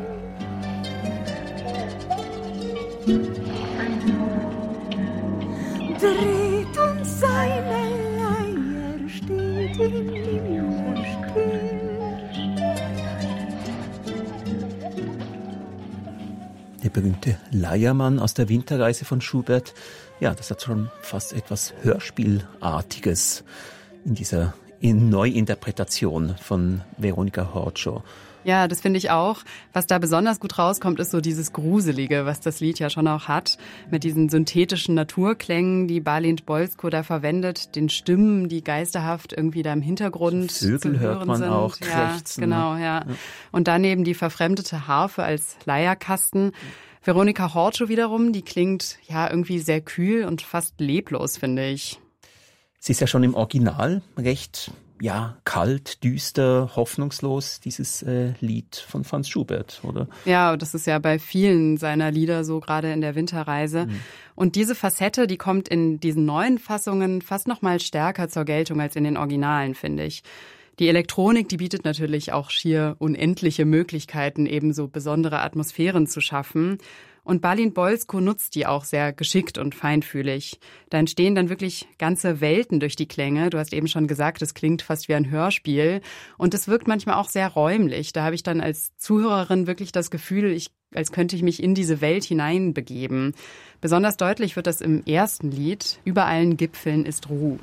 Dreht und seine Leier steht ihm immer still. Der berühmte Leiermann aus der Winterreise von Schubert, ja, das hat schon fast etwas Hörspielartiges in dieser in Neuinterpretation von Veronika Hortscho. Ja, das finde ich auch. Was da besonders gut rauskommt, ist so dieses Gruselige, was das Lied ja schon auch hat. Mit diesen synthetischen Naturklängen, die Balint Bolsko da verwendet, den Stimmen, die geisterhaft irgendwie da im Hintergrund Vögel zu hören hört man sind. auch Ja, krächzen. genau, ja. Und daneben die verfremdete Harfe als Leierkasten. Veronika Hortscho wiederum, die klingt ja irgendwie sehr kühl und fast leblos, finde ich. Sie ist ja schon im Original recht, ja, kalt, düster, hoffnungslos, dieses äh, Lied von Franz Schubert, oder? Ja, das ist ja bei vielen seiner Lieder so, gerade in der Winterreise. Mhm. Und diese Facette, die kommt in diesen neuen Fassungen fast noch mal stärker zur Geltung als in den Originalen, finde ich. Die Elektronik, die bietet natürlich auch schier unendliche Möglichkeiten, eben so besondere Atmosphären zu schaffen. Und Balint Bolsko nutzt die auch sehr geschickt und feinfühlig. Da entstehen dann wirklich ganze Welten durch die Klänge. Du hast eben schon gesagt, es klingt fast wie ein Hörspiel. Und es wirkt manchmal auch sehr räumlich. Da habe ich dann als Zuhörerin wirklich das Gefühl, ich, als könnte ich mich in diese Welt hineinbegeben. Besonders deutlich wird das im ersten Lied. Über allen Gipfeln ist Ruhe.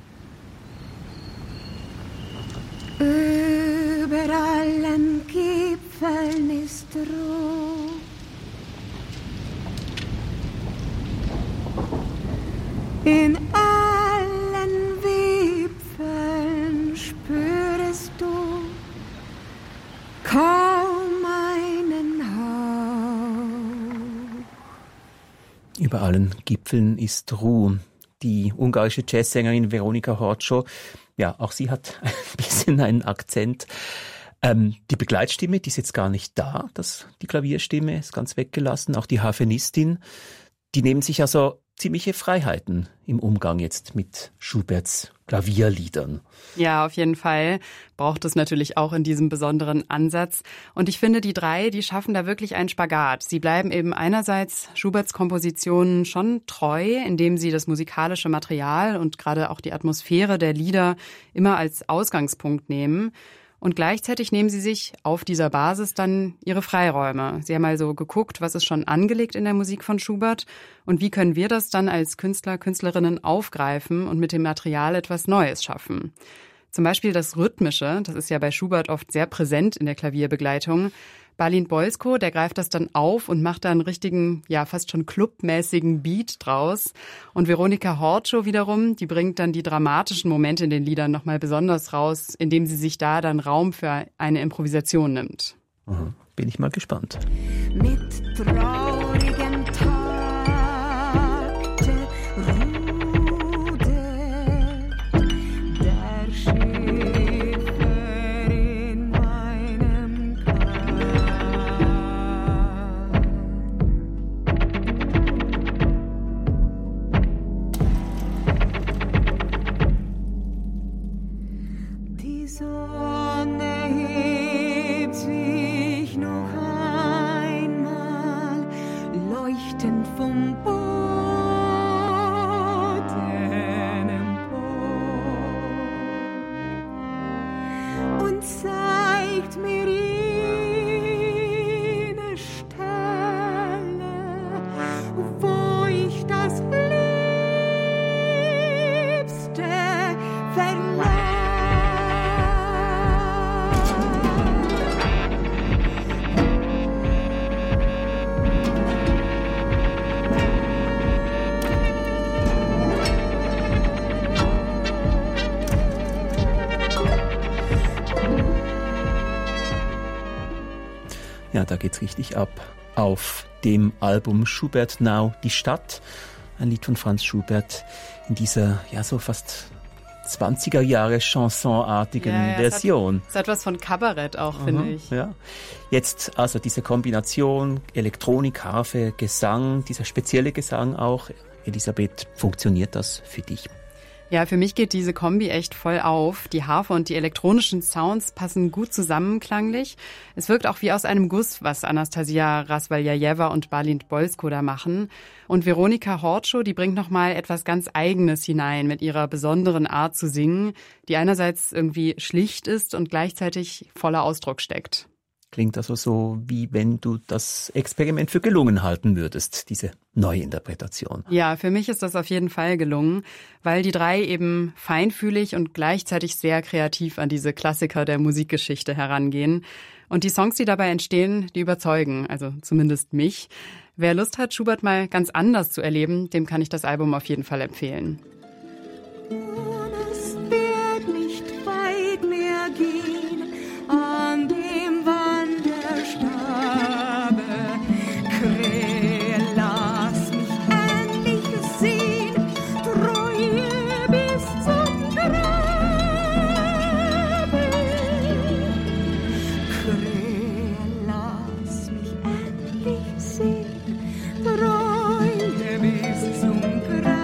Über allen Gipfeln ist Ruhe. In allen Wipfeln spürest du kaum einen Hauch. Über allen Gipfeln ist Ruhe. Die ungarische Jazzsängerin Veronika Hortscho, ja, auch sie hat ein bisschen einen Akzent. Ähm, die Begleitstimme, die ist jetzt gar nicht da. Das, die Klavierstimme ist ganz weggelassen. Auch die Harfenistin, die nehmen sich also ziemliche Freiheiten im Umgang jetzt mit Schuberts Klavierliedern. Ja, auf jeden Fall braucht es natürlich auch in diesem besonderen Ansatz. Und ich finde, die drei, die schaffen da wirklich einen Spagat. Sie bleiben eben einerseits Schuberts Kompositionen schon treu, indem sie das musikalische Material und gerade auch die Atmosphäre der Lieder immer als Ausgangspunkt nehmen. Und gleichzeitig nehmen sie sich auf dieser Basis dann ihre Freiräume. Sie haben also geguckt, was ist schon angelegt in der Musik von Schubert und wie können wir das dann als Künstler, Künstlerinnen aufgreifen und mit dem Material etwas Neues schaffen. Zum Beispiel das Rhythmische, das ist ja bei Schubert oft sehr präsent in der Klavierbegleitung. Balint Bolsko, der greift das dann auf und macht da einen richtigen, ja fast schon clubmäßigen Beat draus. Und Veronika Hortscho wiederum, die bringt dann die dramatischen Momente in den Liedern nochmal besonders raus, indem sie sich da dann Raum für eine Improvisation nimmt. Aha, bin ich mal gespannt. Mit traurigen Takte rudert der Schiffer in meinem Die Sonne hebt sich noch einmal, leuchtend vom Boden empor und zeigt mir jene Stelle, wo ich das Liebste verlor. Ja, da geht's richtig ab. Auf dem Album Schubert Now, die Stadt, ein Lied von Franz Schubert in dieser, ja, so fast zwanziger Jahre Chansonartigen Ja, ja, Version. Es hat, es hat was von Kabarett auch, Aha, finde ich. Ja. Jetzt also diese Kombination Elektronik, Harfe, Gesang, dieser spezielle Gesang auch. Elisabeth, funktioniert das für dich? Ja, für mich geht diese Kombi echt voll auf. Die Harfe und die elektronischen Sounds passen gut zusammen klanglich. Es wirkt auch wie aus einem Guss, was Anastasia Rasvaljajewa und Balint Bolsko da machen. Und Veronika Hortscho, die bringt nochmal etwas ganz Eigenes hinein mit ihrer besonderen Art zu singen, die einerseits irgendwie schlicht ist und gleichzeitig voller Ausdruck steckt. Klingt also so, wie wenn du das Experiment für gelungen halten würdest, diese Neuinterpretation. Ja, für mich ist das auf jeden Fall gelungen, weil die drei eben feinfühlig und gleichzeitig sehr kreativ an diese Klassiker der Musikgeschichte herangehen. Und die Songs, die dabei entstehen, die überzeugen, also zumindest mich. Wer Lust hat, Schubert mal ganz anders zu erleben, dem kann ich das Album auf jeden Fall empfehlen. Es wird nicht weit mehr gehen an dem Wanderstabe. Krähe, lass mich endlich sehen, Treue bis zum Grabe. Krähe, lass mich endlich sehen, Treue bis zum Grabe.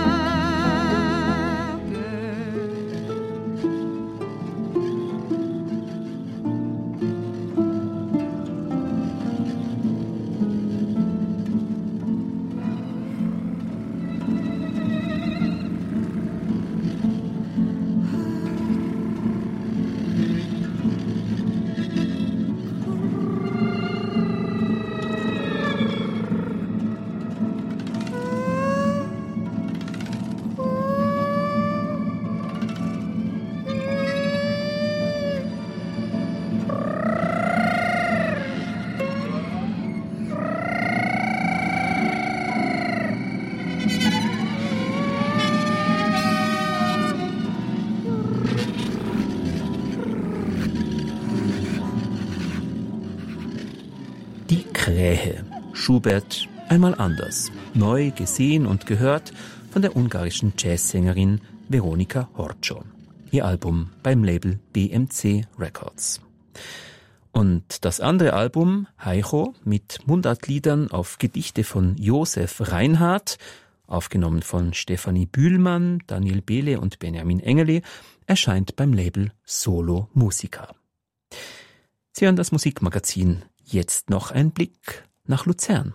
Die Krähe. Schubert einmal anders. Neu gesehen und gehört von der ungarischen Jazzsängerin Veronika Horcsy. Ihr Album beim Label B M C Records. Und das andere Album, Heicho, mit Mundartliedern auf Gedichte von Josef Reinhardt, aufgenommen von Stefanie Bühlmann, Daniel Behle und Benjamin Engeli, erscheint beim Label Solo Musica. Sie hören das Musikmagazin. Jetzt noch ein Blick nach Luzern.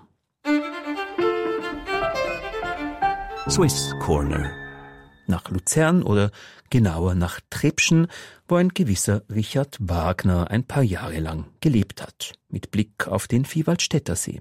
Swiss Corner. Nach Luzern oder genauer nach Trebschen, wo ein gewisser Richard Wagner ein paar Jahre lang gelebt hat, mit Blick auf den Vierwaldstätter See.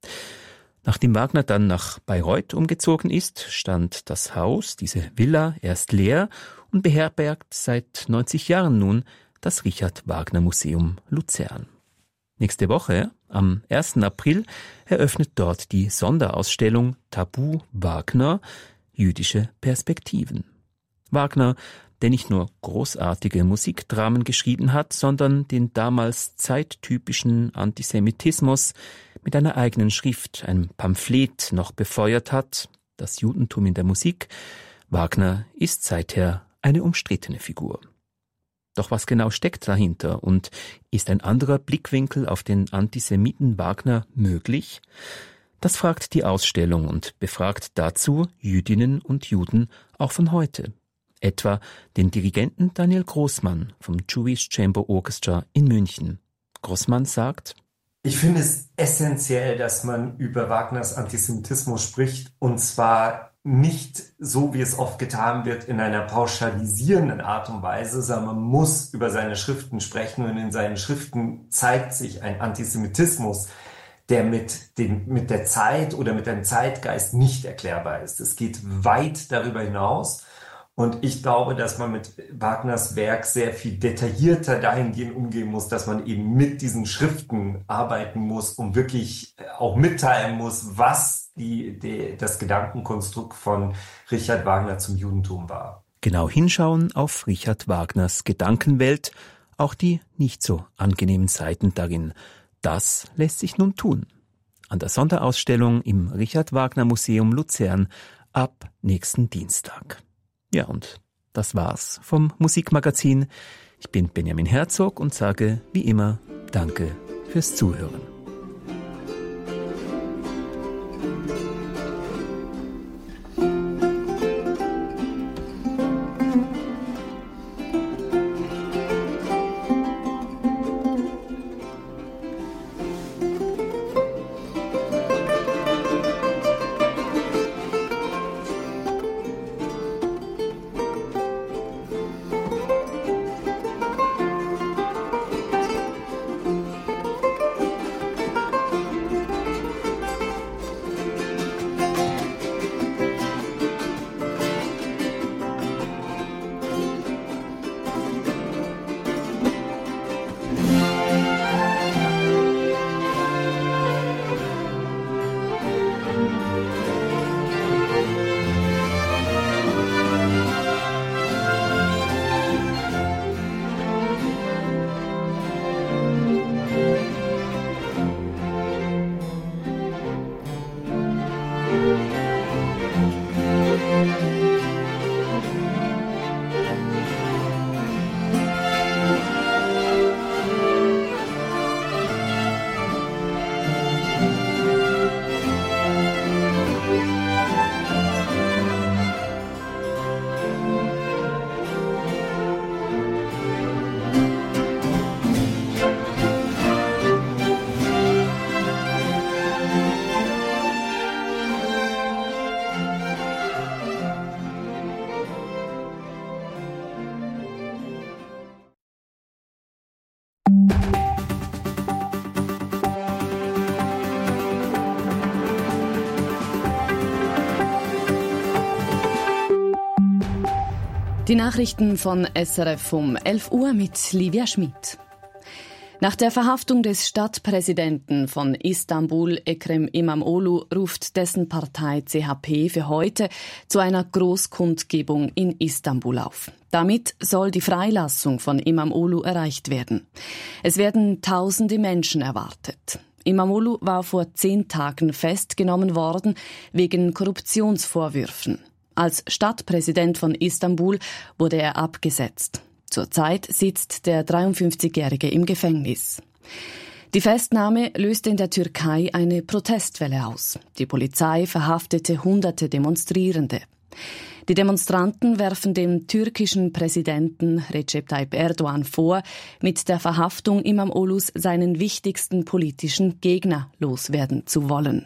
Nachdem Wagner dann nach Bayreuth umgezogen ist, stand das Haus, diese Villa, erst leer und beherbergt seit neunzig Jahren nun das Richard Wagner Museum Luzern. Nächste Woche, am ersten April, eröffnet dort die Sonderausstellung Tabu Wagner – Jüdische Perspektiven. Wagner, der nicht nur großartige Musikdramen geschrieben hat, sondern den damals zeittypischen Antisemitismus mit einer eigenen Schrift, einem Pamphlet, noch befeuert hat, das Judentum in der Musik. Wagner ist seither eine umstrittene Figur. Doch was genau steckt dahinter und ist ein anderer Blickwinkel auf den Antisemiten Wagner möglich? Das fragt die Ausstellung und befragt dazu Jüdinnen und Juden auch von heute. Etwa den Dirigenten Daniel Großmann vom Jewish Chamber Orchestra in München. Großmann sagt: Ich finde es essentiell, dass man über Wagners Antisemitismus spricht, und zwar nicht so, wie es oft getan wird, in einer pauschalisierenden Art und Weise, sondern man muss über seine Schriften sprechen, und in seinen Schriften zeigt sich ein Antisemitismus, der mit, dem, mit der Zeit oder mit dem Zeitgeist nicht erklärbar ist. Es geht weit darüber hinaus, und ich glaube, dass man mit Wagners Werk sehr viel detaillierter dahingehend umgehen muss, dass man eben mit diesen Schriften arbeiten muss, um wirklich auch mitteilen muss, was die, die, das Gedankenkonstrukt von Richard Wagner zum Judentum war. Genau hinschauen auf Richard Wagners Gedankenwelt, auch die nicht so angenehmen Seiten darin. Das lässt sich nun tun. An der Sonderausstellung im Richard Wagner Museum Luzern ab nächsten Dienstag. Ja, und das war's vom Musikmagazin. Ich bin Benjamin Herzog und sage wie immer Danke fürs Zuhören. Die Nachrichten von S R F um elf Uhr mit Livia Schmid. Nach der Verhaftung des Stadtpräsidenten von Istanbul, Ekrem İmamoğlu, ruft dessen Partei C H P für heute zu einer Großkundgebung in Istanbul auf. Damit soll die Freilassung von İmamoğlu erreicht werden. Es werden tausende Menschen erwartet. İmamoğlu war vor zehn Tagen festgenommen worden wegen Korruptionsvorwürfen. Als Stadtpräsident von Istanbul wurde er abgesetzt. Zurzeit sitzt der dreiundfünfzigjährige im Gefängnis. Die Festnahme löste in der Türkei eine Protestwelle aus. Die Polizei verhaftete hunderte Demonstrierende. Die Demonstranten werfen dem türkischen Präsidenten Recep Tayyip Erdogan vor, mit der Verhaftung İmamoğlu's seinen wichtigsten politischen Gegner loswerden zu wollen.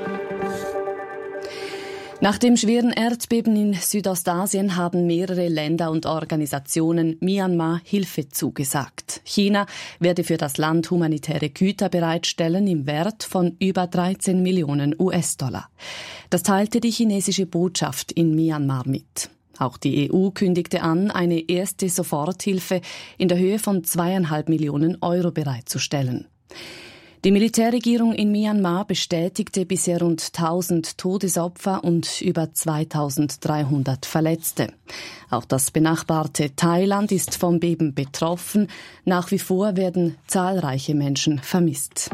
Nach dem schweren Erdbeben in Südostasien haben mehrere Länder und Organisationen Myanmar Hilfe zugesagt. China werde für das Land humanitäre Güter bereitstellen im Wert von über dreizehn Millionen U S-Dollar. Das teilte die chinesische Botschaft in Myanmar mit. Auch die E U kündigte an, eine erste Soforthilfe in der Höhe von zweieinhalb Millionen Euro bereitzustellen. Die Militärregierung in Myanmar bestätigte bisher rund tausend Todesopfer und über zweitausenddreihundert Verletzte. Auch das benachbarte Thailand ist vom Beben betroffen. Nach wie vor werden zahlreiche Menschen vermisst.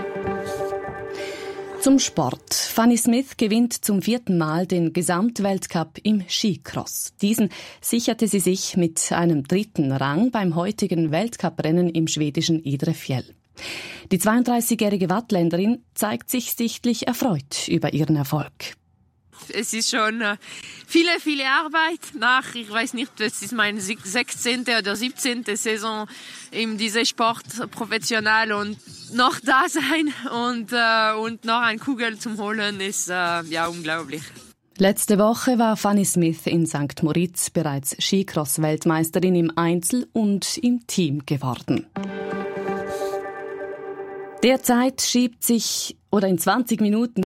Zum Sport. Fanny Smith gewinnt zum vierten Mal den Gesamtweltcup im Skicross. Diesen sicherte sie sich mit einem dritten Rang beim heutigen Weltcuprennen im schwedischen Idre Fjäll. Die zweiunddreißigjährige Wattländerin zeigt sich sichtlich erfreut über ihren Erfolg. Es ist schon äh, viele, viele Arbeit nach, ich weiß nicht, das ist meine sechzehnte oder siebzehnte Saison in diesem Sport professionell und noch da sein und, äh, und noch eine Kugel zum Holen ist äh, ja unglaublich. Letzte Woche war Fanny Smith in Sankt Moritz bereits Skicross-Weltmeisterin im Einzel und im Team geworden. Derzeit schiebt sich, oder in zwanzig Minuten